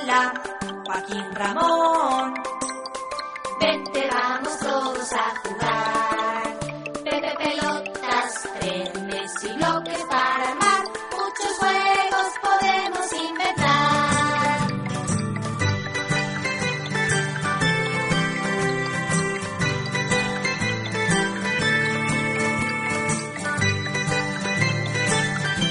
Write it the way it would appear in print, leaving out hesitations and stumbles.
Hola, Joaquín Ramón. Vente, vamos todos a jugar.